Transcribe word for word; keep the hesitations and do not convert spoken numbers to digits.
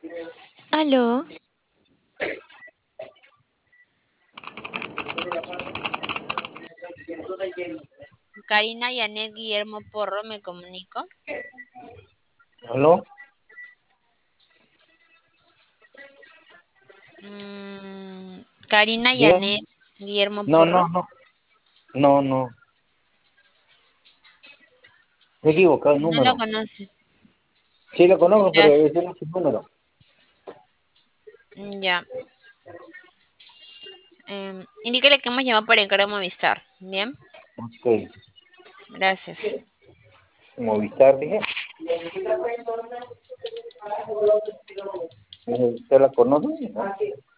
Aló, Karina Yanet Guillermo Porro, me comunico. ¿Aló? Mm, Karina Bien. Yanet Guillermo No, Porro. no, no. No, no. Me he equivocado el No lo número. conoce. Sí lo conozco, pero Ya, ese no es el número. ya. Em, indíquele que hemos llamado por encargo de Movistar. Bien, Ok. gracias. Movistar, dije. Eh, ¿Usted la conoce?